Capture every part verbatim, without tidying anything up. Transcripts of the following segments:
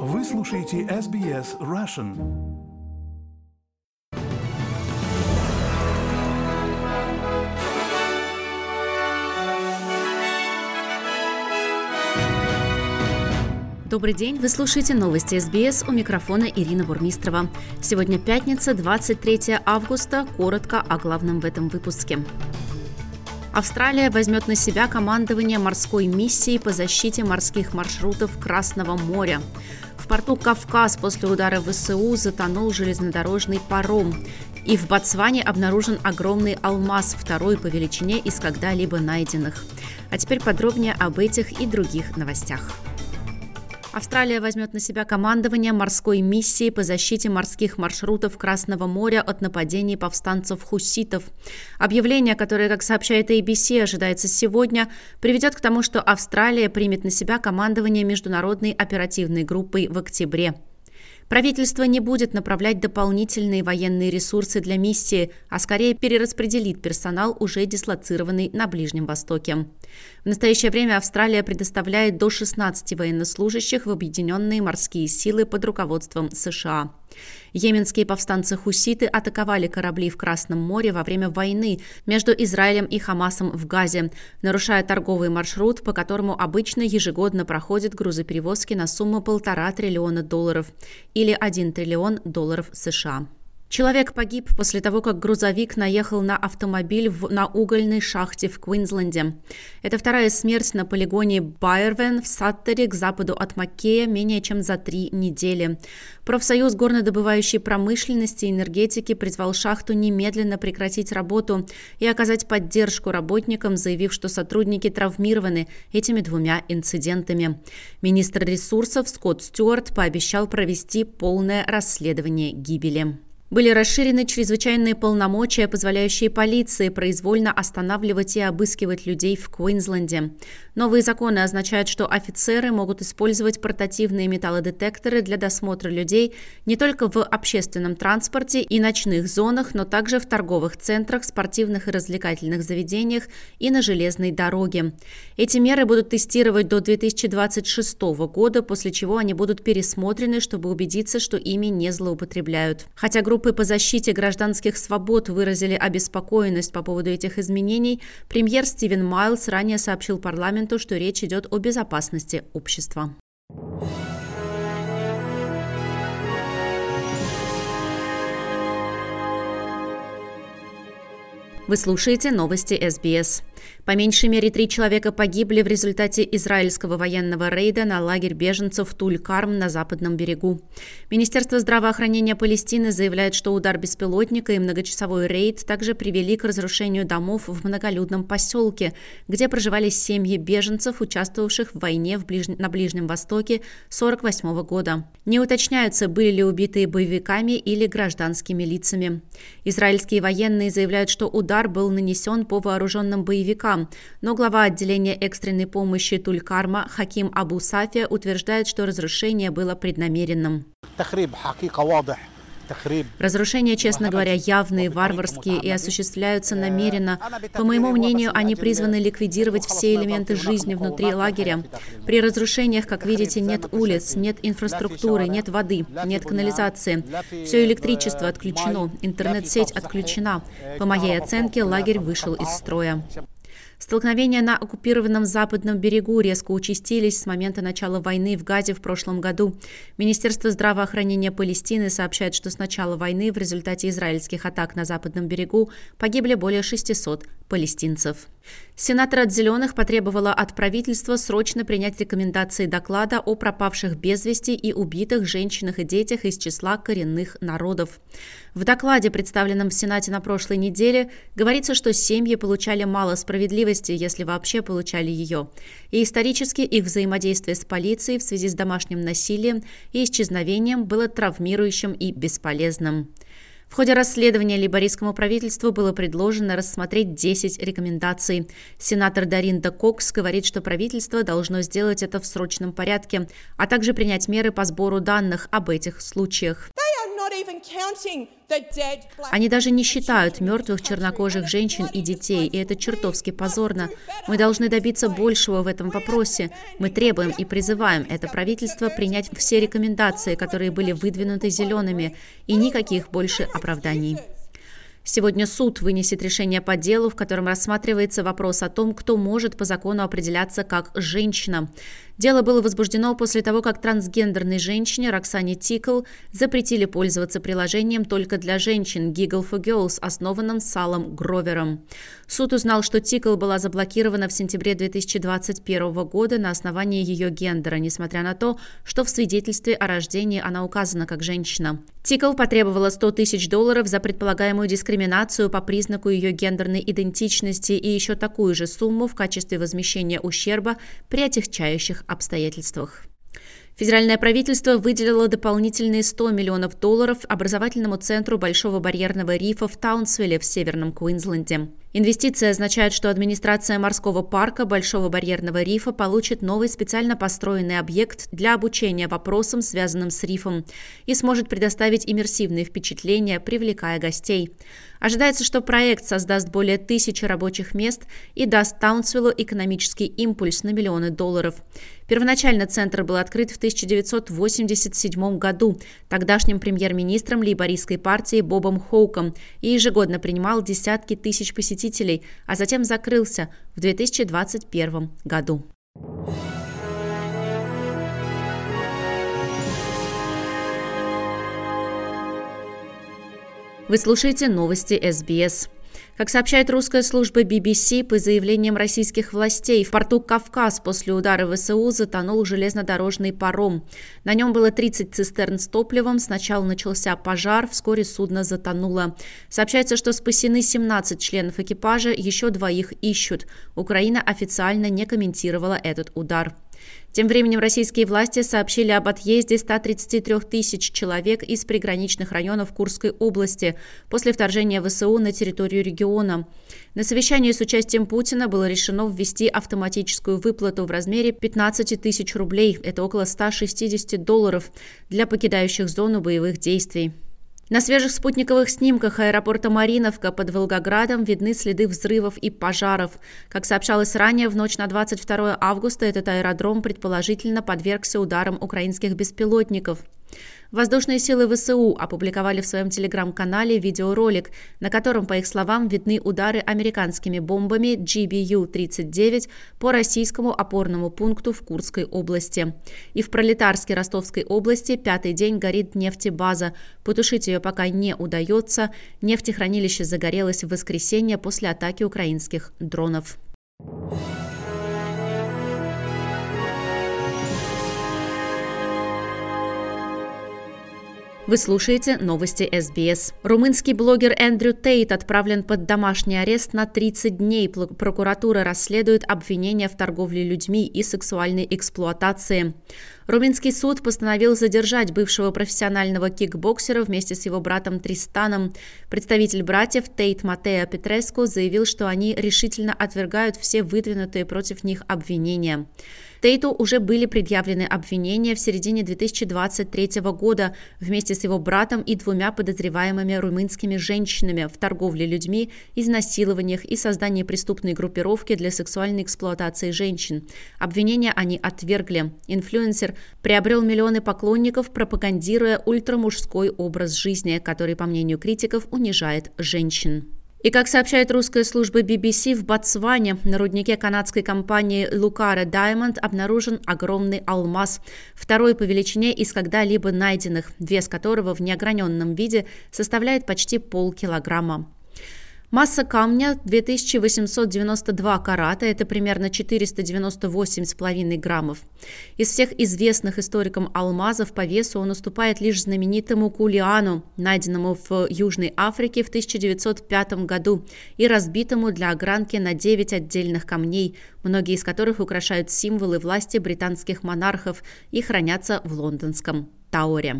Вы слушаете эс би эс Russian. Добрый день, вы слушаете новости эс би эс, у микрофона Ирина Бурмистрова. Сегодня пятница, двадцать третьего августа. Коротко о главном в этом выпуске. Австралия возьмет на себя командование морской миссией по защите морских маршрутов Красного моря. В порту Кавказ после удара вэ эс у затонул железнодорожный паром. И в Ботсване обнаружен огромный алмаз, второй по величине из когда-либо найденных. А теперь подробнее об этих и других новостях. Австралия возьмет на себя командование морской миссией по защите морских маршрутов Красного моря от нападений повстанцев-хуситов. Объявление, которое, как сообщает эй би си, ожидается сегодня, приведет к тому, что Австралия примет на себя командование международной оперативной группой в октябре. Правительство не будет направлять дополнительные военные ресурсы для миссии, а скорее перераспределит персонал, уже дислоцированный на Ближнем Востоке. В настоящее время Австралия предоставляет до шестнадцати военнослужащих в объединенные морские силы под руководством США. Йеменские повстанцы-хуситы атаковали корабли в Красном море во время войны между Израилем и Хамасом в Газе, нарушая торговый маршрут, по которому обычно ежегодно проходят грузоперевозки на сумму полтора триллиона долларов или один триллион долларов США. Человек погиб после того, как грузовик наехал на автомобиль в, на угольной шахте в Квинсленде. Это вторая смерть на полигоне Байервен в Саттере к западу от Маккея менее чем за три недели. Профсоюз горнодобывающей промышленности и энергетики призвал шахту немедленно прекратить работу и оказать поддержку работникам, заявив, что сотрудники травмированы этими двумя инцидентами. Министр ресурсов Скотт Стюарт пообещал провести полное расследование гибели. Были расширены чрезвычайные полномочия, позволяющие полиции произвольно останавливать и обыскивать людей в Квинсленде. Новые законы означают, что офицеры могут использовать портативные металлодетекторы для досмотра людей не только в общественном транспорте и ночных зонах, но также в торговых центрах, спортивных и развлекательных заведениях и на железной дороге. Эти меры будут тестировать до две тысячи двадцать шестого года, после чего они будут пересмотрены, чтобы убедиться, что ими не злоупотребляют. Хотя группа Группы по защите гражданских свобод выразили обеспокоенность по поводу этих изменений, премьер Стивен Майлз ранее сообщил парламенту, что речь идет о безопасности общества. Вы слушаете новости эс би эс. По меньшей мере три человека погибли в результате израильского военного рейда на лагерь беженцев в Туль-Карм на западном берегу. Министерство здравоохранения Палестины заявляет, что удар беспилотника и многочасовой рейд также привели к разрушению домов в многолюдном поселке, где проживали семьи беженцев, участвовавших в войне в Ближ... на Ближнем Востоке сорок восьмого года. Не уточняются, были ли убитые боевиками или гражданскими лицами. Израильские военные заявляют, что удар был нанесен по вооруженным боевикам, но глава отделения экстренной помощи Туль-Карма Хаким Абу Сафия утверждает, что разрушение было преднамеренным. Разрушения, честно говоря, явные, варварские и осуществляются намеренно. По моему мнению, они призваны ликвидировать все элементы жизни внутри лагеря. При разрушениях, как видите, нет улиц, нет инфраструктуры, нет воды, нет канализации. Все электричество отключено, интернет-сеть отключена. По моей оценке, лагерь вышел из строя. Столкновения на оккупированном западном берегу резко участились с момента начала войны в Газе в прошлом году. Министерство здравоохранения Палестины сообщает, что с начала войны в результате израильских атак на западном берегу погибли более шестисот палестинцев. Сенатор от «Зеленых» потребовала от правительства срочно принять рекомендации доклада о пропавших без вести и убитых женщинах и детях из числа коренных народов. В докладе, представленном в Сенате на прошлой неделе, говорится, что семьи получали мало справедливости, если вообще получали ее. И исторически их взаимодействие с полицией в связи с домашним насилием и исчезновением было травмирующим и бесполезным. В ходе расследования лейбористскому правительству было предложено рассмотреть десять рекомендаций. Сенатор Даринда Кокс говорит, что правительство должно сделать это в срочном порядке, а также принять меры по сбору данных об этих случаях. Они даже не считают мертвых чернокожих женщин и детей, и это чертовски позорно. Мы должны добиться большего в этом вопросе. Мы требуем и призываем это правительство принять все рекомендации, которые были выдвинуты зелеными, и никаких больше оправданий. Сегодня суд вынесет решение по делу, в котором рассматривается вопрос о том, кто может по закону определяться как женщина. Дело было возбуждено после того, как трансгендерной женщине Роксане Тикл запретили пользоваться приложением только для женщин Giggle for Girls, основанным Салом Гровером. Суд узнал, что Тикл была заблокирована в сентябре две тысячи двадцать первого года на основании ее гендера, несмотря на то, что в свидетельстве о рождении она указана как женщина. Тикл потребовала сто тысяч долларов за предполагаемую дискриминацию по признаку ее гендерной идентичности и еще такую же сумму в качестве возмещения ущерба при отягчающих обстоятельствах. Федеральное правительство выделило дополнительные сто миллионов долларов образовательному центру Большого барьерного рифа в Таунсвилле в Северном Квинсленде. Инвестиции означают, что администрация морского парка Большого барьерного рифа получит новый специально построенный объект для обучения вопросам, связанным с рифом, и сможет предоставить иммерсивные впечатления, привлекая гостей. Ожидается, что проект создаст более тысячи рабочих мест и даст Таунсвиллу экономический импульс на миллионы долларов. Первоначально центр был открыт в тысяча девятьсот восемьдесят седьмом году тогдашним премьер-министром лейбористской партии Бобом Хоуком и ежегодно принимал десятки тысяч посетителей, а затем закрылся в две тысячи двадцать первом году. Вы слушаете новости эс би эс. Как сообщает русская служба би би си, по заявлениям российских властей, в порту Кавказ после удара вэ эс у затонул железнодорожный паром. На нем было тридцать цистерн с топливом. Сначала начался пожар, вскоре судно затонуло. Сообщается, что спасены семнадцать членов экипажа, еще двоих ищут. Украина официально не комментировала этот удар. Тем временем российские власти сообщили об отъезде ста тридцати трёх тысяч человек из приграничных районов Курской области после вторжения вэ эс у на территорию региона. На совещании с участием Путина было решено ввести автоматическую выплату в размере пятнадцати тысяч рублей, это около ста шестидесяти долларов, для покидающих зону боевых действий. На свежих спутниковых снимках аэропорта Мариновка под Волгоградом видны следы взрывов и пожаров. Как сообщалось ранее, в ночь на двадцать второе августа этот аэродром предположительно подвергся ударам украинских беспилотников. Воздушные силы вэ эс у опубликовали в своем телеграм-канале видеоролик, на котором, по их словам, видны удары американскими бомбами джи би ю тридцать девять по российскому опорному пункту в Курской области. И в Пролетарске Ростовской области пятый день горит нефтебаза. Потушить ее пока не удается. Нефтехранилище загорелось в воскресенье после атаки украинских дронов. Вы слушаете новости эс би эс. Румынский блогер Эндрю Тейт отправлен под домашний арест на тридцать дней. Прокуратура расследует обвинения в торговле людьми и сексуальной эксплуатации. Румынский суд постановил задержать бывшего профессионального кикбоксера вместе с его братом Тристаном. Представитель братьев Тейт Матео Петреску заявил, что они решительно отвергают все выдвинутые против них обвинения. Тейту уже были предъявлены обвинения в середине две тысячи двадцать третьего года вместе с его братом и двумя подозреваемыми румынскими женщинами в торговле людьми, изнасилованиях и создании преступной группировки для сексуальной эксплуатации женщин. Обвинения они отвергли. Инфлюенсер приобрел миллионы поклонников, пропагандируя ультрамужской образ жизни, который, по мнению критиков, унижает женщин. И как сообщает русская служба би би си, в Ботсване на руднике канадской компании Lucara Diamond обнаружен огромный алмаз, второй по величине из когда-либо найденных, вес которого в неограненном виде составляет почти полкилограмма. Масса камня две тысячи восемьсот девяносто два карата, это примерно четыреста девяносто восемь целых пять десятых граммов. Из всех известных историкам алмазов по весу он уступает лишь знаменитому Кулиану, найденному в Южной Африке в тысяча девятьсот пятом году и разбитому для огранки на девять отдельных камней, многие из которых украшают символы власти британских монархов и хранятся в лондонском Тауэре.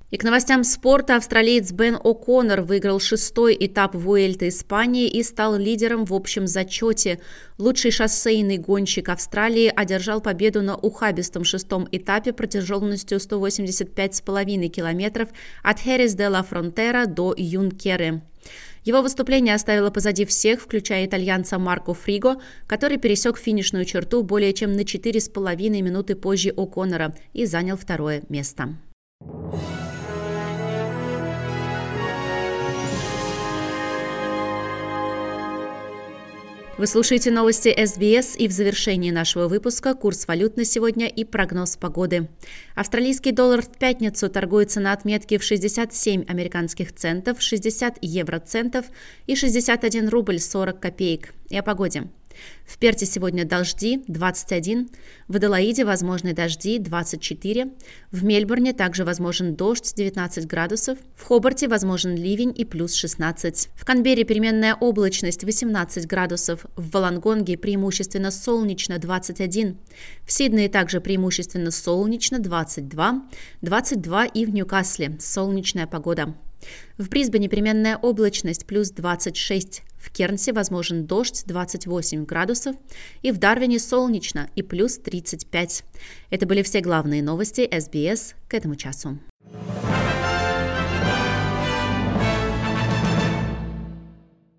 И к новостям спорта. Австралиец Бен О'Коннор выиграл шестой этап Вуэльты Испании и стал лидером в общем зачете. Лучший шоссейный гонщик Австралии одержал победу на ухабистом шестом этапе протяженностью сто восемьдесят пять с половиной километров от Херес де ла Фронтера до Юнкеры. Его выступление оставило позади всех, включая итальянца Марко Фриго, который пересек финишную черту более чем на четыре с половиной минуты позже О'Коннора и занял второе место. Вы слушаете новости эс би эс, и в завершении нашего выпуска курс валют на сегодня и прогноз погоды. Австралийский доллар в пятницу торгуется на отметке в шестьдесят семь американских центов, шестьдесят евроцентов и шестьдесят один рубль сорок копеек. И о погоде. В Перте сегодня дожди двадцать один, в Аделаиде возможны дожди двадцать четыре, в Мельбурне также возможен дождь девятнадцать градусов, в Хобарте возможен ливень и плюс шестнадцать. В Канберре переменная облачность восемнадцать градусов, в Волонгонге преимущественно солнечно двадцать один, в Сиднее также преимущественно солнечно двадцать два, двадцать два и в Ньюкасле солнечная погода. В Брисбене переменная облачность плюс двадцать шесть, в Кернсе возможен дождь двадцать восемь градусов и в Дарвине солнечно и плюс тридцать пять. Это были все главные новости эс би эс к этому часу.